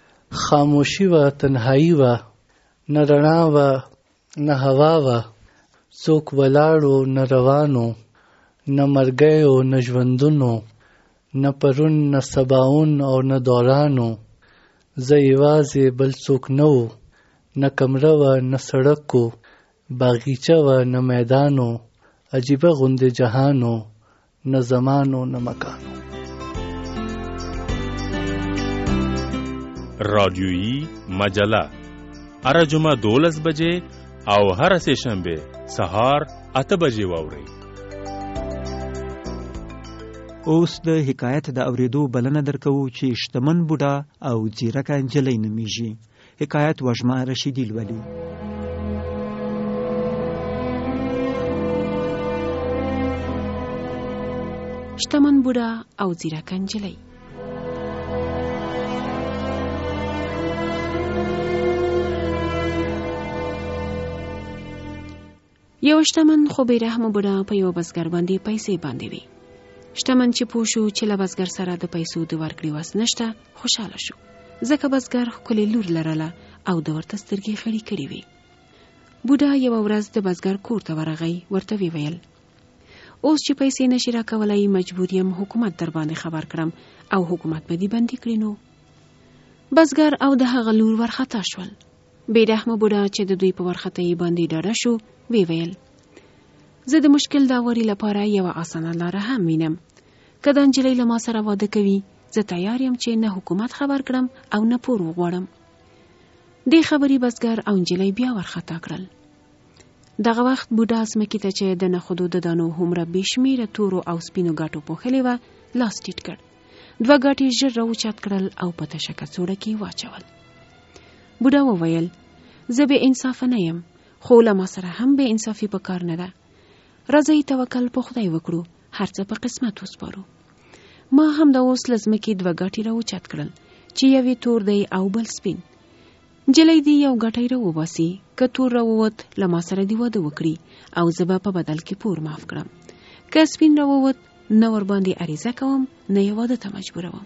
خاموشي و تنهایی و نه رڼا و نه هوا و څوک ولاړو نه روانو نه مرګیو نه ژوندونو نه پرون نه سباون او نه دورانو زه یوازې بل څوک نه و نه کمره و نه سړک و باغیچه و نه میدانو عجیبه غوندې جهانو نه زمانو نه مکانو. رادیویی مجله هر جمعه دولس بجې او هر سه شنبه سهار اته بجې واورئ. اوس د حکایت د اوریدو بلنه درکوو چې شتمن بوډا او ځیرکه نجلۍ نومیږي. حکایت وژمه رشیدی لولي. شتمن بوډا او ځیرکه نجلۍ. یو شتمن خو بې رحمه بوډا په یو بزګر باندې پیسې باندې وي. شتمن چې پوه شو چې له بزګر سره د پیسو د ورکړې وس نشته، خوشحاله شو ځکه بزګر ښکلې لور لرله او د ورته سترګې خړې کړې وې. بوډا یوه ورځ د بزګر کور ته ورغی، ورته ویې ویل اوس چې پیسې نشي راکولی مجبور یم حکومت در باندې خبر کړم او حکومت به دې بندي کړي. نو بزګر او د هغه لور ورخطا شول. بې رحمه بوډا چې د دوی په ورختۍ باندې ډاډه شو وی ویل زه د مشکل د اوري لپاره یوه اسانه لاره هم وینم. که دا نجلۍ له ما سره واده کوي زه تیار یم چې نه حکومت خبر کړم او نه پور وغواړم. دې خبرې بزګر او نجلۍ بیا ورخطا کړل. دغه وخت بوډا ځمکې ته چې د نخودو د دانو هومره بې شمېره تورو او سپینو ګاټو پوښلې وه لاس ټیټ کړ. دوه ګاټې ژر راوچت کړل او په تشه کڅوړه کې واچول. بوډا وویل زه بې انصافه نه یم، خو له ما سره هم بې انصافي په کار نه ده. راځئ توکل په خدای وکړو، هر څه په قسمت وسپارو. ما هم د اوس له ځمکې دوه ګاټې راوچت کړل چې یو یې تور دی او بل سپین. نجلۍ دې یو ګاټی راوباسي، که تور راووت له ما سره دې واده وکړي او زه به په بدل کې پور معاف کړم. که سپین راووت نه ورباندې عریضه کوم نه یې واده ته مجبوروم.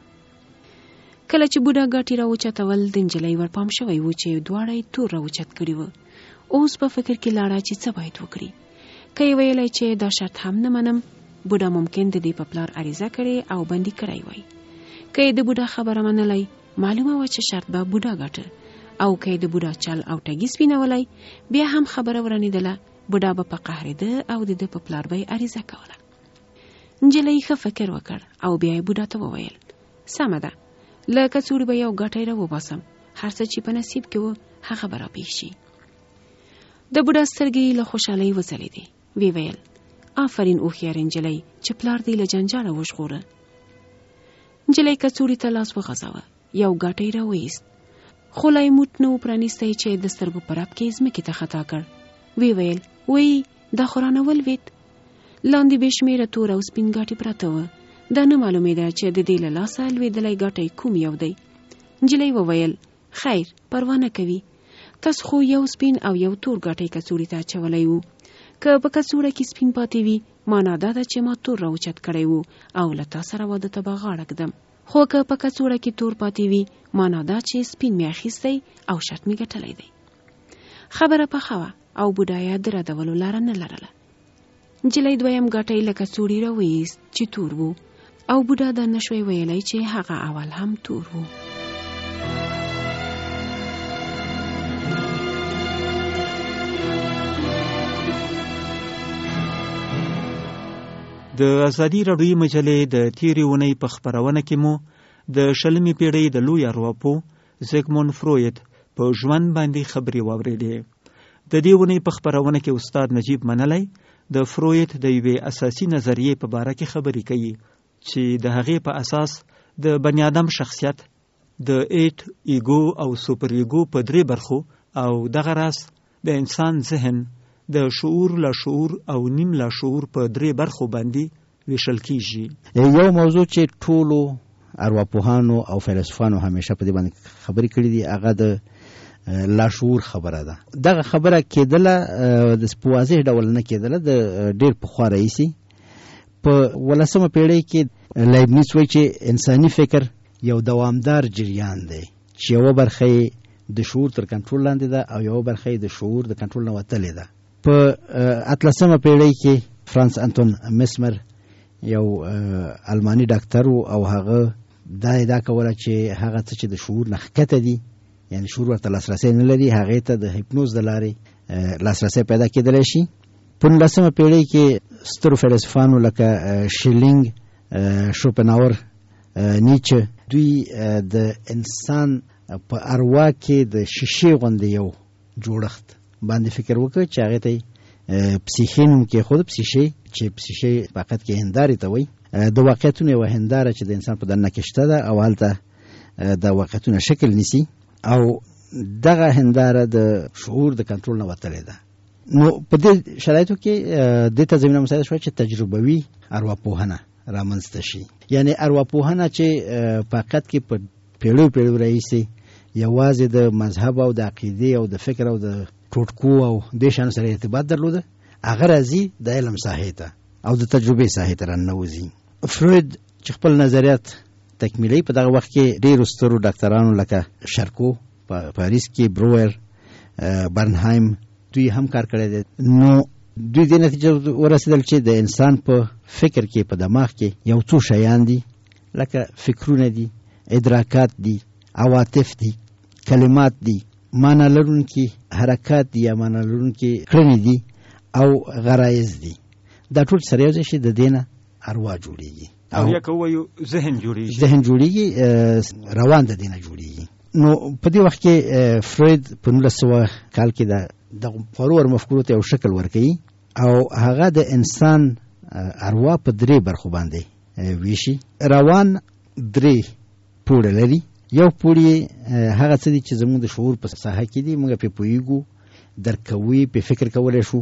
کله چې بوډا ګاټي راوچتول د نجلۍ ورپام شوی و چې دواړه یې تور راوچت کړي وو. اوس په فکر کې لاړه چې څه باید وکړي. که یې ویلی چې دا شرط هم نه منم، بوډا ممکن د دې په پلار عریضه کړې او بندي کړی وای. که یې د بوډا خبره منلی معلومه وه چې شرط به بوډا ګټه، او که یې د بوډا چل او ټګي سپینولی بیا هم خبره ورانېدله، بوډا به په قهرېده او د ده په پلار به یې عریضه کوله. نجلۍ ښه فکر وکړ او بیا یې بوډا ته وویل سمه ده، له کڅوړې به یو ګاټی راوباسم، هر څه چې په نصیب کې و هغه به راپېښ شي. د بوډا سترګې له خوشحالۍ وځلېدې. وی ویل آفرین هوښیارې نجلۍ چې پلار دې له جنجاله وژغوره. نجلۍ کڅوړې ته لاس وغځاوه، یو ګاټی راوایست، خو لا یې موټ نه و پرانیستی چې د سترګو په رپ کې ځمکې ته خطا کړ. وی ویل وی دا خو رانه ولوېد. لاندې بې شمېره تور او سپین ګاټي پراته وه. دا نه معلومېده چې د دې له لاسه لوېدلی ګاټی کوم یو دی. نجلۍ وویل خیر پروا نه کوي، تاسو خو یو سپین او یو تور ګاټی کڅوړې ته اچولی وو. که په کڅوړه کې سپین پاتې وي معنا دا ده چې ما تور راوچت کړی وو او له تا سره واده ته به غاړه ږدم. خو که په کڅوړه کې تور پاتې وي معنا دا چې سپین مې اخیستی او شرط مې ګټلی دی. خبره پخه وه او بوډایه د ردولو لاره نه لرله. نجلۍ دویم ګاټی له کڅوړې راوایست چې تور وو او بوډا دا نشوی ویلی چې هغه اول هم تور وو. د ازادي راډیو مجلې د تېرې اونۍ په خپرونه کې مو د شلمې پیړۍ د لوی ارواپوه زیګموند فروید په ژوند باندې خبرې واورېدې. د دې اونۍ په خپرونه کې استاد نجیب منلی د فروید د یوې اساسي نظریې په باره کې خبرې کوي چې د هغې په اساس د بني آدم شخصیت د ایټ، ایګو او سوپر ایګو په درې برخو او دغه راز د انسان ذهن د شعور، لاشعور او نیم لاشعور په درې برخو باندې ویشل کیږي. یو موضوع چې ټولو ارواپوهانو او فیلسوفانو همیشه په دې باندې خبرې کړې دي هغه د لاشعور خبره ده. دغه خبره کېدله د په واضح ډول نه کېدله د ډېر پخوا راهیسې. په ولسمه پیړۍ کې لایبنیز وایي چې انساني فکر یو دوامدار جریان دی چې یوه برخه یې د شعور تر کنټرول لاندې ده او یوه برخه یې د شعور د کنټرول نه وتلې ده. په اتلسمه پیړۍ کې فرانس انتون مسمر یو الماني ډاکټر و او هغه دا ادعا کوله چې هغه څه چې د شعور نه ښکته دي، یعنی شعور ورته لاسرسی نه لري، هغې ته د هیپنوز د لارې لاسرسی پیدا کېدلی شي. په نولسمه پیړۍ کې سترو فیلسوفانو لکه شیلینګ، شوپنهاور، نیچه دوی د انسان په اروا کې د شیشې غوندې یو جوړښت باندې فکر وکړ چې هغې ته یې پسیښې نوم کېښود. پسیښې چې پسیښې په حقیقت کې هندارې ته وایي، د واقعیتونو یوه هنداره چې د انسان په دننه کې شته ده او هلته د واقعیتونه شکل نیسي او دغه هنداره د شعور د کنټرول نه وتلې ده. نو په دې شرایطو کې دې ته زمینه مساعده شوه چې تجربوي ارواپوهنه رامنځته شي. یعنی ارواپوهنه چې په حقیقت کې په پیړیو پیړیو راهیسې یوازې د مذهب او د عقیدې او د فکر او د ټوټکو او دې شیانو سره ارتباط درلوده، هغه راځي د علم ساحې ته او د تجربې ساحې ته راننوځي. فروید چې خپل نظریات تکمیلي په دغه وخت کې ډېرو سترو ډاکټرانو لکه شرکو په پاریس کې، برویر، برنهایم، دوی هم کار کړی دی. نو دوی دې نتیجه ورسېدل چې د انسان په فکر کې، په دماغ کې یو څو شیان دي، لکه فکرونه دي، ادراکات دي، عواطف دي، کلمات دي، معنا لرونکي حرکات دي یا معنا لرونکي کړنې دي او غرایز دي. دا ټول سره یو ځای شي د دې نه اروا جوړېږي او یا که ووایو ذهن جوړېږي ذهن جوړېږي روان د دې نه جوړېږي. نو په دې وخت کې فروید په نولس سوه کال کې د دغه خورور مفکورو ته یو شکل ورکوي او هغه د انسان اروا په درې برخو باندې ویشي. روان درې پوړه لري. یو پوړی هغه څه دي چې زموږ د شعور په ساحه کې دي، موږ په پوهیږو، درک کوو، په فکر کولای شو.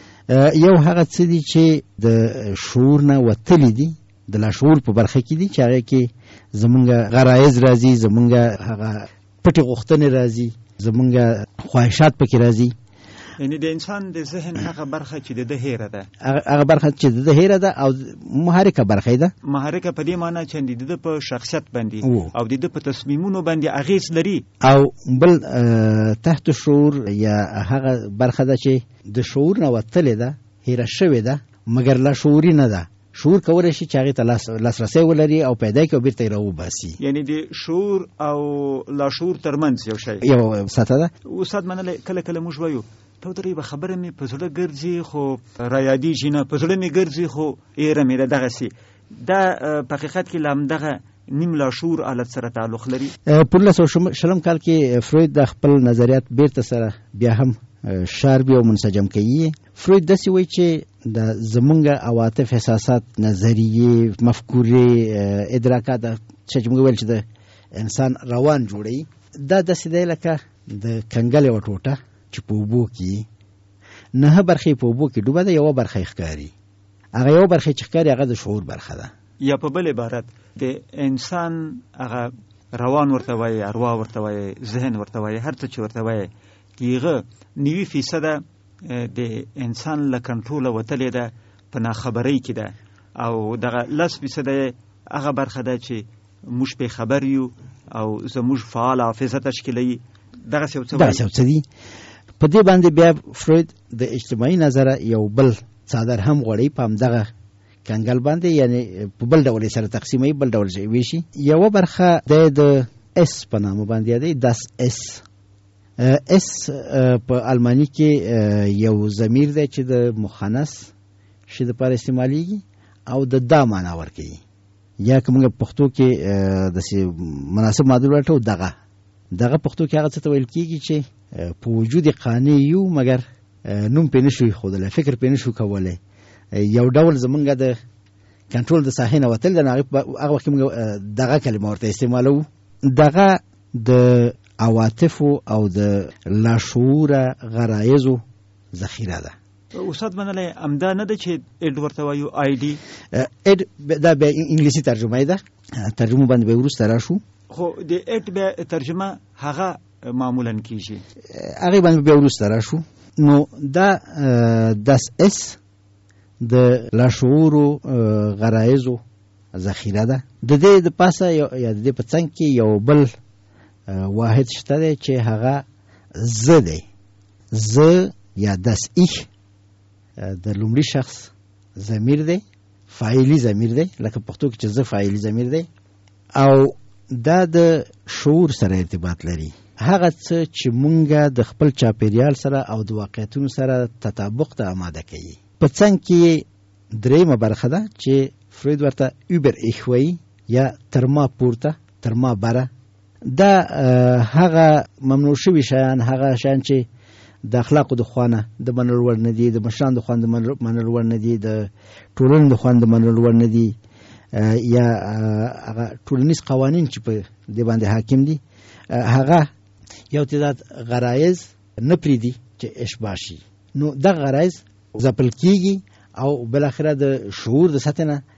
یو هغه څه دي چې د شعور نه وتلي دي، د لاشعور په برخه کې دي چې هغه کې زموږ غرایز راځي، زموږ هغه پټې غوښتنې راځي، زموږ خواهشات پکې راځي. یعنی د انسان د ذهن هغه برخه چې د هیره ده، هغه برخه چې د هیره ده او محرکه برخه ده. محرکه په دې معنی چې د په شخصیت باندې او د په تصمیمونو باندې اغیز لري. او بل تحت شعور یا هغه برخه ده چې د شعور نه وتلې ده، هیره شوې ده، مګر لا شعوري نه ده. شعور کولای شي چې هغه ته لاسرسی ولري او پیدا کړي او بیرته یې راوباسي. یعنی د شعور او لاشعور ترمنځ یو شی یو سطح ده. استاد منل کله کله موږ وایو ته درې به خبره مې په زړه ګرځي خو را یادېږي نه، په زړه مې ګرځي خو ایره مې ده. دغسې دا په حقیقت کې له همدغه نیم لاشعور حالت سره تعلق لري. په نولس سوه شلم کال کې فروید د خپل نظریات بیرته سره بیا هم شاربي او منسجم کوي. فروید داسې وایي چې د زمونږ عواطف، احساسات، نظریې، مفکورې، ادراکات چې موږ ویل چې د انسان روان جوړوي، دا داسې دی لکه د کنګل یوه ټوټه چې په اوبو کې نهه برخې په اوبو کې ډوبه ده، یوه برخه ښکاري. هغه یوه برخه چې ښکاري هغه د شعور برخه ده. یا په بل عبارت د انسان هغه روان ورته وایي، اروا ورته وایي، ذهن ورته وایي، هر څه چې ورته وایي، هغه نوي فیصده د انسان له کنټروله وتلې ده، په ناخبرۍ کې ده. او دغه لس فیصده هغه برخه ده چې موږ پې خبر یو او زموږ فعال حافظه تشکیلوي. دغسې یو څه دي. په دې باندې بیا فروید د اجتماعي نظره یو بل څادر هم غوړي په همدغه کنګل باندې، یعنی په بل ډول سره تقسیموي، بل ډول ویشي. یوه برخه د اس په نامه باندې یادوي، داس اس. اس په الماني کې یو ضمیر دی چې د مخنث شي دپاره استعمالیږي او د دا معنا ورکوي. یا که موږ پښتو کې داسې مناسب معادل ولټو، دغه دغه پښتو کې هغه څه ته ویل کېږي چې په وجود قانع یو مګر نوم پې نه شو ایښودلی، فکر پې نه شو کولی، یو ډول زمونږ د کنټرول د ساحې نه وتل د هغه وخت کې موږ دغه کلمه ورته استعمالوو. دغه د عواطفو او د لاشعوره غرایزو ذخیره ده. استاد منلی همدا نه ده چې اډ ورته وایو آی ډي؟ اډ دا بیا انګلیسي ترجمه ده، ترجمه باندې به وروسته راشو. خو د اډ بیا ترجمه هغه معمولا کیږي، هغه باندې بیا وروسته راشو. نو دا داس اس د لاشعورو غرایزو ذخیره ده. د دې د پاسه یا د دې په څنګ کې یو بل واحد شته دی چې هغه زه دی. زه یا داس ایش د لومړي شخص ضمیر دی، فاعلي ضمیر دی، لکه پښتو کې چې زه فاعلي ضمیر دی، او دا د شعور سره ارتباط لري. هغه څه چې مونږه د خپل چاپیریال سره او د واقعیتونو سره تطابق ته آماده کوي. په څنګ کې درېیمه برخه ده چې فروید ورته اوبر ایش وایي، یا تر ما پورته، تر ما بره. دا هغه ممنوع شوي شیان، هغه شیان چې د اخلاقو د خوانه د منلو وړ نه دي، د مشرانو د خوانه د منلو وړ نه دي، د ټولنې د خوانه د منلو وړ نه دي، یا هغه ټولنیز قوانین چې په دې باندې حاکم دي، هغه یو تعداد غرایز نه پرېږدي چې اشباع شي. نو دغه غرایز ځپل کېږي او بالاخره د شعور د سطح نه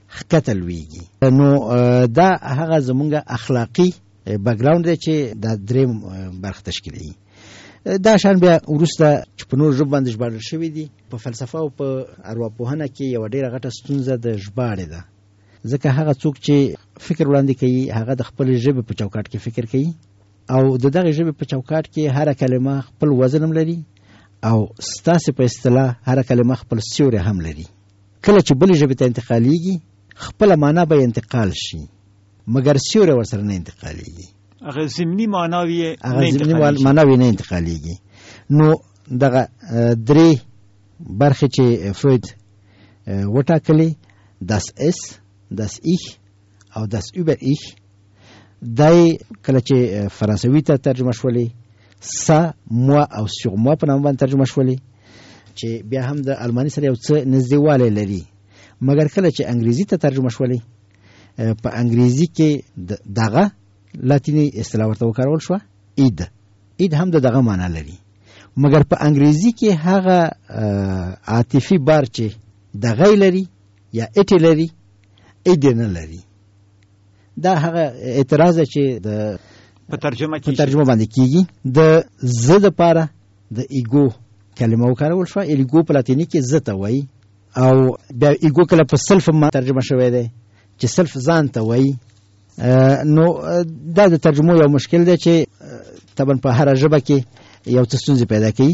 ښکته لویږي. نو دا هغه زمونږ اخلاقي بیکګراوند دی چې دا درې برخه تشکیلوي. دا شان بیا وروسته چې په نور ژبو باندې ژباړل شوي دي، په فلسفه او په ارواپوهنه کې یوه ډېره غټه ستونزه د ژباړې ده، ځکه هغه څوک چې فکر وړاندې کوي هغه د خپلې ژبې په چوکاټ کې فکر کوي، او د دغې ژبې په چوکاټ کې هره کلمه خپل وزن هم لري، او ستاسې په اصطلاح هره کلمه خپل سیوری هم لري. کله چې بلې ژبې ته انتقالیږي خپله معنا به انتقال شي، مګر سیوری ورسره نه انتقالیږي، هغه ضمني معناوي هغه ضمني معناوي نه انتقالیږي. نو دغه درې برخې چې فروید وټاکلې، داس اس، داس ایش او داس اوبر ایش، دای کله چې فرانسوي ته ترجمه شولې، سا موا او سور موا په نامه باندې ترجمه شولې، چې بیا هم د الماني سره یو څه نږدېوالی لري، مګر کله چې انګریزي ته ترجمه شولې، په انګریزي کې دغه لاتینی اصطلاح ورته وکارول شوه، اید. اید هم د دغه معنا لري، مګر په انګریزي کې هغه عاطفي بار چې دغه لري یا اټی لري، اید نه لري. دا هغه اعتراض چې د په ترجمه کې په ترجمه باندې کیږي. د زه د پاره د ایګو کلمه وکارول شوه، ایګو په لاتینی کې زه ته وایي، او بیا ایګو کله په سلف ما ترجمه شوی دی چې سلف ځان ته وایي. نو دا د ترجمو یو مشکل دی چې طبعا په هر ژبه کې یو څه ستونزې پیدا کوي.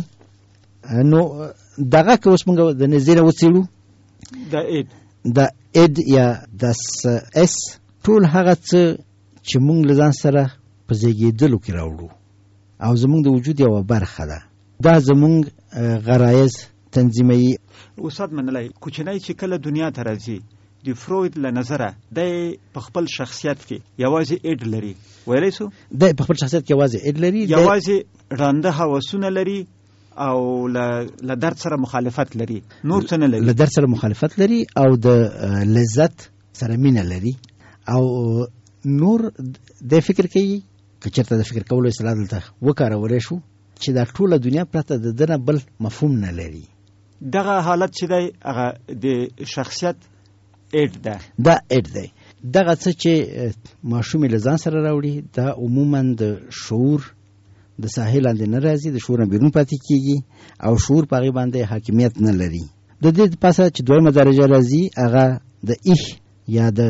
نو دغه که اوس موږ د نږدې نه وڅېړو، د اید د اید یا د اس ټول هغه څه چې موږ له ځان سره په زیږېدلو کې راوړو او زموږ د وجود یوه برخه ده، دا زموږ غرایز تنظیموي. استاد منلی کوچنی چې کله دنیا ته راځي، د فروید له نظره د په خپل شخصیت کې یوازې اډ لري، ویلی سو د په خپل شخصیت کې یوازې اډ لري، یوازې ړانده هوسونه لري او له درد سره مخالفت لري، نور څه نه لري. له درد سره مخالفت لري او د لذت سره مینه لري، او نور د فکر کوي که چېرته د فکر کولو اصطلاح دلته وکارولی شو چې دا ټوله دنیا پرته د ده نه بل مفهوم نه لري. دغه حالت چې دی هغه د شخصیت اډ ده، دا اډ دی. دغه څه چې ماشوم له ځان سره راوړي دا عموما د شعور د ساحې لاندې نه راځي، د شعور نه بیرون پاتې کیږي او شعور په هغې باندې حاکمیت نه لري. د دې پاسه چې دویمه درجه راځي هغه د ایش یا د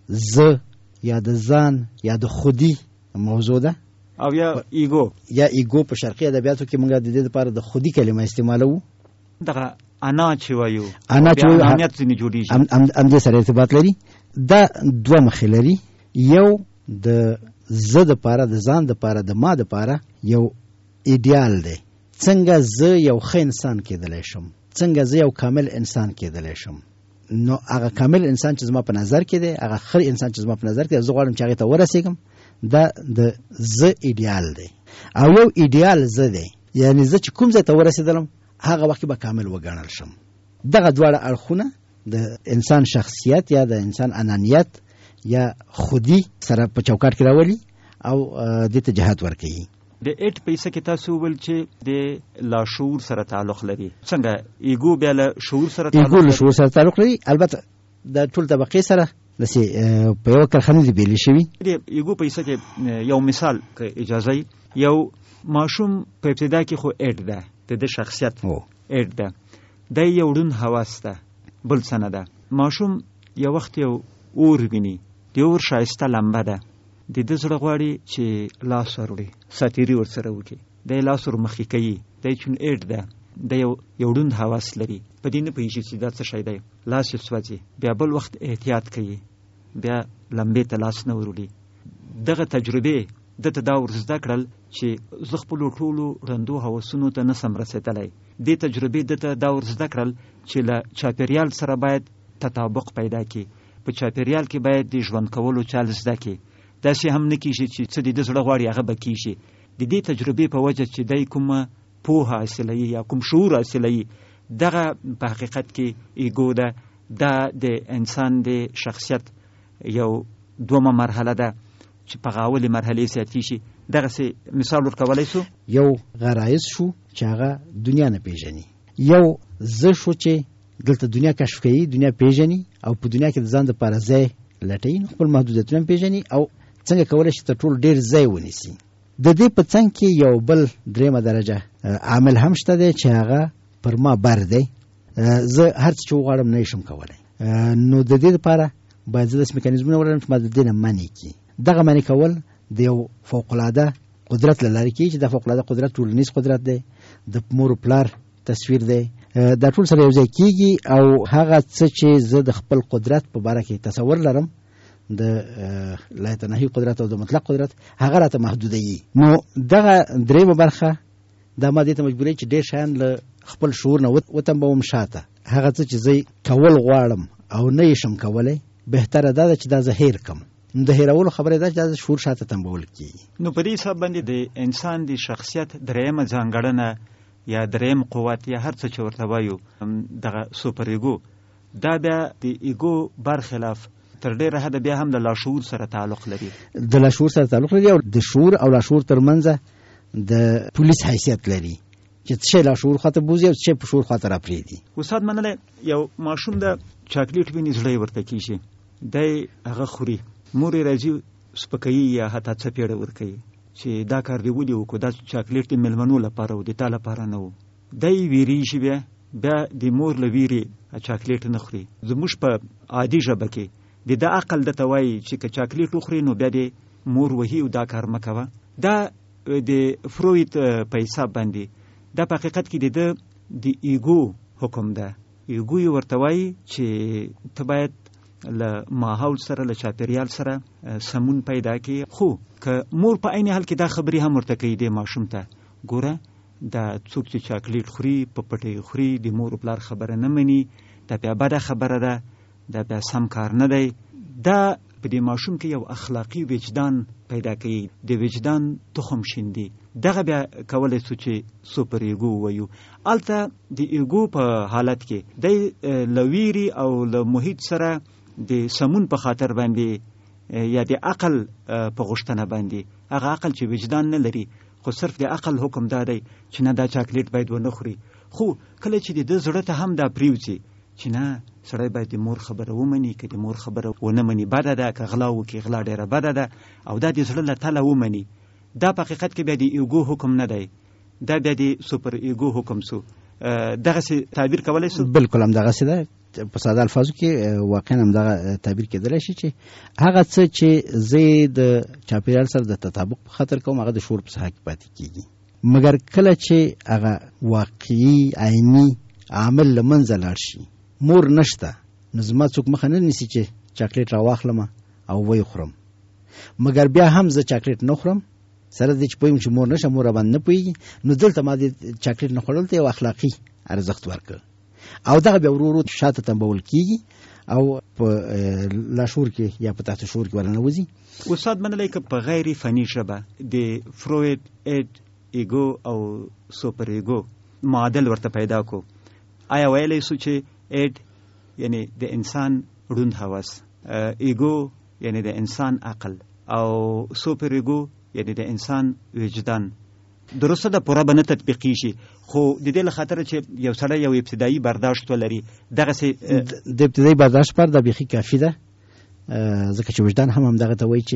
زه یا د ځان یا د خودي موضوع ده، او یا ایګو یا ایګو. په شرقي ادبیاتو کې موږ د دې لپاره د خودي کلمه استعمالوو. دغه انا چې وایو انا چې وایو اهمیت ځینې جوړېږي، هم دې سره ارتباط لري. دا دوه مخې لري، یو د زه دپاره، د ځان دپاره، د ما دپاره یو ایډیال دی، څنګه زه یو ښه انسان کېدلی شم، څنګه زه یو کامل انسان کېدلی شم. نو هغه کامل انسان چې زما په نظر کې دی، هغه ښه انسان چې زما په نظر کې دی، زه غواړم چې هغې ته ورسېږم. دا د زه ایډیال دی، او یو ایډیال زه دی، یعنی زه چې کوم ځای ته ورسېدلم هغه وخت به کامل وګڼل شم. دغه دواړه اړخونه د انسان شخصیت یا د انسان انانیت یا خودي سره په چوکاټ کې راولي او دې ته جهت ورکوي. د اټ په حصه کې تاسو وویل چې د لاشعور سره تعلق لري، څنګه ایګو بیا له شعور سره تعلق لري؟ ایګو له شعور سره تعلق لري، البته د ټول طبقې سره داسې په یوه کرخانه دي بېلې شوي. د ایګو په حصه کې یو مثال که اجازه وي، یو ماشوم په ابتدا کې خو اټ ده، د د شخصیت اټ ده، د یو ړوند حواس ده، بل څه نه ده. ماشوم یو وخت یو اور ویني، د اور ښایسته لمبه ده، د ده زړه غواړي چې لاس وروړي، ساتیري ورسره وکړي، دی لاس ور مخکې کوي، دی چون اټ ده، د یو یو ړوند حواس لري، په دې نه پوهېږي چې دا څه شی دی، لاس یې سوځي، بیا بل وخت احتیاط کوي، بیا لمبې ته لاس نه وروړي. دغه تجربې ده ته دا ور زده کړل چې زه خپلو ټولو ړندو حواسونو ته نسم رسېدلی. دې تجربې ده ته دا ور زده کړل چې له چاپېریال سره باید تطابق پیدا کړي، په چاپېریال کې باید د ژوند کولو چال زده کړي، داسې هم نه کېږي چې څه د ده زړه غواړي هغه به کېږي. د دې تجربې په وجه چې دی کومه پوهه حاصلوي یا کوم شعور حاصلوي، دغه په حقیقت کې ایګو ده، دا د انسان د شخصیت یو دومه مرحله ده چې په غاولې مرحلې زیاتې شي. دغسې مثال ورکولی سو، یو غرایز شو چې هغه دنیا نه پیژني، یو زه شو چې دلته دنیا کشف کوي، دنیا پیژني او په دنیا کې د ځان لپاره ځای لټوي، نو خپل محدودیتونه پیژني او څنګه کولی شي تر ټولو ډېر ځای ونیسي. د دې په څنګ کې یو بل درېیمه درجه عامل هم شته دی چې هغه پر ما بر دی. زه هر څه چې وغواړم نه شم کولی، نو د دې لپاره باید زه داسې میکانیزمونه ولرم چې ما د دې نه منع کړي. دغه منع کول د یو فوقالعاده قدرت له لارې کېږي چې دا فوقالعاده قدرت ټولنیز قدرت دی، د مور و پلار تصویر دی، دا ټول سره یو ځای کېږي او هغه څه چې زه د خپل قدرت په باره کې تصور لرم، د لایتناهي قدرت او د مطلق قدرت، هغه راته محدودوي. نو دغه درېیمه برخه دا ما دې ته مجبوروي چې ډېر شیان له خپل شعور نه وتمبوم شاته. هغه څه چې زه کول غواړم او نه یې شم کولی، بهتره دا ده چې دا زه هیر کم. نو د هیرولو خبره ده چې دا شعور شاته تمبول کېږي. نو په دې حساب باندې د انسان د شخصیت درېیمه ځانګړنه یا درېیم قوت یا هر څه چې ورته وایو دغه سوپر ایګو، دا بیا د ایګو برخلاف تر ډېره حده بیا هم د لاشعور سره تعلق لري. د لاشعور سره تعلق لري او د شعور او لاشعور ترمنځ د پولیس حیثیت لري چې څه شی لاشعور خواته بوځي او څه شی په شعور خواته راپرېږدي. استاد منلی، یو ماشوم د چاکلیټ ویني زړه یې ورته کېږي، دی هغه خوري، مور یې راځي سپکوي یا حتی څپېړه ورکوي چې دا کار دې ولې وکړو، دا چاکلیټ د مېلمنو لپاره و، د تا لپاره نه و. دی ویرېږي، بیا بیا د مور له ویرې چاکلیټ نه خوري. زموږ په عادي ژبه کې د دا عقل دته وایي چې که چاکلیټ وخوري نو بیا د مور وهي او دا کار مه کوه. دا د فروید په حساب باندې دا په حقیقت کې د ده د ایګو حکم ده. ایګو یې ورته وایي چې ته باید له ماحول سره له چاپېریال سره سمون پیدا کړي. خو که مور په عین حال کې دا خبرې هم ورته کوي د ماشوم ته، ګوره دا څوک چې چاکلیټ خوري په پټۍ خوري، د مور پلار خبره نه مني، دا بیا بده خبره ده، دا بیا سم کار نه دی. دا په دې ماشوم کې یو اخلاقي وجدان پیدا کوي، د وجدان تخم شیندي. دغه بیا کولی شو چې سوپر ایګو وایو. هلته د ایګو په حالت کې دی له ویرې او له محیط سره د سمون په خاطر باندې یا د عقل په غوښتنه باندې، هغه عقل چې وجدان نه لري، خو صرف د عقل حکم دا دی چې نه دا چاکلیټ باید ونه خوري. خو کله چې د ده زړه ته هم دا پریوځي چې نه سړی باید د مور خبره ومني، که د مور خبره ونه مني بده ده، که غلا وکړي غلا ډېره بده ده، او دا د زړه له تله ومني، دا په حقیقت کې بیا د ایګو حکم نه دی، دا بیا د سوپر ایګو حکم سو. دغسې تعبیر کولی سو؟ بلکل هم دغسې ده. په ساده الفاظو کې واقعا هم دغه تعبیر کېدلی شي چې هغه څه چې زه د چاپېریال سره د تطابق په خاطر کوم، هغه د شعور په ساحه کې پاتې کېږي. مګر کله چې هغه واقعي عیني عامل له منځه لاړ شي، مور نشته، نو زما څوک مخه نه نیسي چې چاکلیټ راواخلم او ویې خورم. مګر بیا هم زه چاکلیټ نه خورم، سره دې چې پوهیم چې مور نشته، مور راباندې نه پوهېږي، نو دلته ما د چاکلیټ نه خوړل ته یو اخلاقي ارزښت ورکړ او دغه بیا ورو ورو شاته تمبول کېږي او په لاشعور کې یا په تحت شعور کې ورننوځي. استاد منلی، که په غیر فني ژبه د فروید اید ایګو او سوپر ایګو معادل ورته پیدا کو، آیا ویلی سو چې اید یعنی د انسان ړوند حواس، ایګو یعنی د انسان عقل، او سوپر ایګو یعنی د انسان وجدان درسته ده پوره به نه تطبیقي شي، خو د دې له خاطره چې یو سړی یو ابتدایي برداشت ولري، دغسې د ابتدایي برداشت پر دا بیخي کافي ده، ځکه چې وجدان هم همدغه ته وایي چې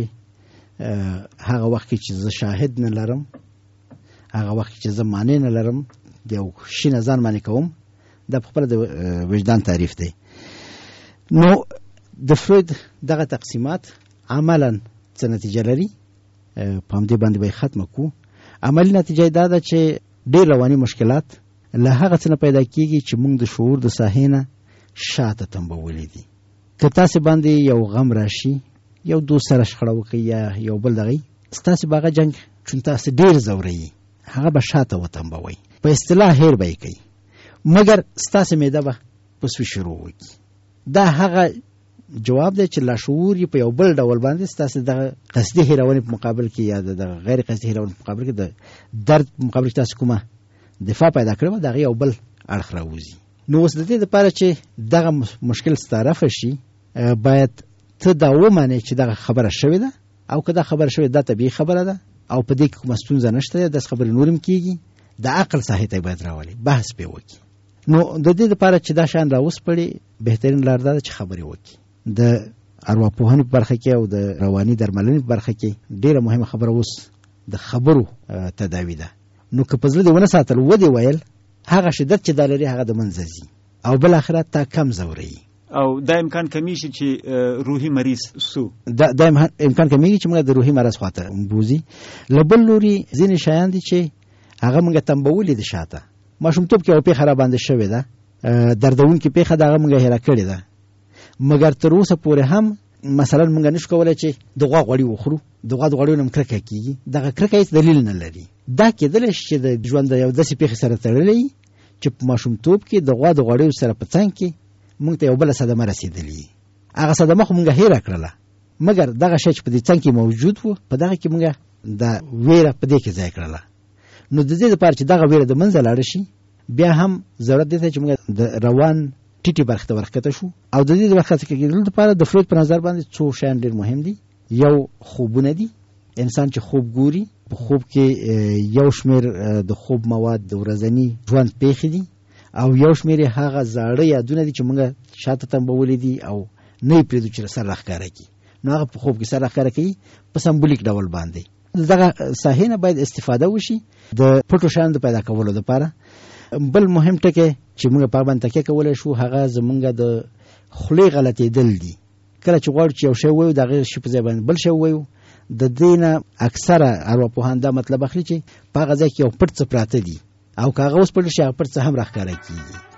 هغه وخت کې چې زه شاهد نه لرم، هغه وخت چې زه معنی نه لرم، د یو شي نه ځان معنی کوم، دا په خپله د وجدان تعریف دی. نو د فروید دغه تقسیمات عملا څه نتیجه لري، په همدې باندې به یې ختمه کړو. عملي نتیجه دا ده چې ډېر رواني مشکلات له هغه څه نه پیدا کېږي چې موږ د شعور د ساحې نه شاته تمبولي دي. که تاسې باندې یو غم راشي، یو دوست سره شخړه وکړي یا یو بل دغی، ستاسې به هغه جنګ چون تاسې ډېر ځوروي، هغه به شاته وتمبوئ، په اصطلاح هیر به یې کوي، مګر ستاسې معده به په سوي شروع وکړي. دا هغه جواب دی چې لاشعور یې په یو بل ډول باندې ستاسې دغه قصدي هیرونې په مقابل کې یا د غیر قصدي هیرونې په مقابل کې د درد په مقابل کې تاسې کومه دفاع پیدا کړې وه، د هغې یو بل اړخ راوځي. نو اوس د دې دپاره چې دغه مشکل ستارفه شي، باید ته دا ومنې چې دغه خبره شوې ده، او که دا خبره شوې دا طبیعي خبره ده او په دې کې کومه ستونزه نشته، داسې خبرې نور هم کېږي، د عقل ساحې ته باید راولي، بحث پرې وکړي. نو د دې لپاره چې دا شان راوسپړي بهترین لار ده چې خبرې وکړي. د ارواپوهنې په برخه کې او د رواني درملنې په برخه کې ډیره مهمه خبره اوس د خبرو تداوی ده. نو که په زړه دې ونه ساتل و دې ویل هغه شدت چې دا لري هغه د منځه ځي او بل آخره تا کم زوري او دا امکان کمی شي چې روحي مریض سو دا دا امکان کمی چې موږ د روحي مرض خواته بوزي. لبل لوري ځینې شیان دي چې هغه موږ تنبولې دي شاته ماشومتوب کې او په خراب باندې شوې ده دردون کې په خدای موږ هېره کړې ده مګر تر اوسه پورې هم مثلا موږ نشو کولای چې دغه غوړي وخورو دغه غوړي نم کرکه کیږي دغه کرکه هیڅ دلیل نه لري. دا کېدل چې د ژوند یو داسې پیښه سره تړلې چې په ماشومتوب کې دغه د غوړي سره په څنګ کې موږ ته یو بل صدمه رسیدلې هغه صدمه خو موږ هېره کړله مګر دغه شی چې په دې څنګ کې موجود وو په دغه کې موږ د ویره په دې کې ځای کړله. نو د دې لپاره چې دغه ویره د منځه لاړ شي بیا هم ضرورت دی چې موږ د روان ټیټي برخه ته ورخته شو او د دې برخه کې کېدل لپاره د فروید په نظر باندې څو شیان ډېر مهم دي. یو خوبونه دي انسان چې خوب ګوري په خوب کې یو شمیر د خوب مواد د ورځني ژوند پیښې دي او یو شمیر هغه زاړه یادونه دي چې موږ شاته تنبولې دي او نه یې پرېږدو چې سر راښکاره کړي نو هغه په خوب کې سر راښکاره کوي په سمبولیک ډول باندې. دغه ساحې نه باید استفاده وشي د پټو شیانو د پیدا کولو لپاره. بل مهم ټکی چې موږ په باندې تکیه کولی شو هغه زمونږ د خولې غلطېدل دي. کله چې غواړو چې یو شی ووایو د هغې شي په ځای باندې بل شی ووایو د دې نه اکثره ارواپوهان دا مطلب اخلي چې په هغه ځای کې یو پټ څه پراته دي او که هغه اوس پټ شي هغه پټ څه هم راښکاره کېږي.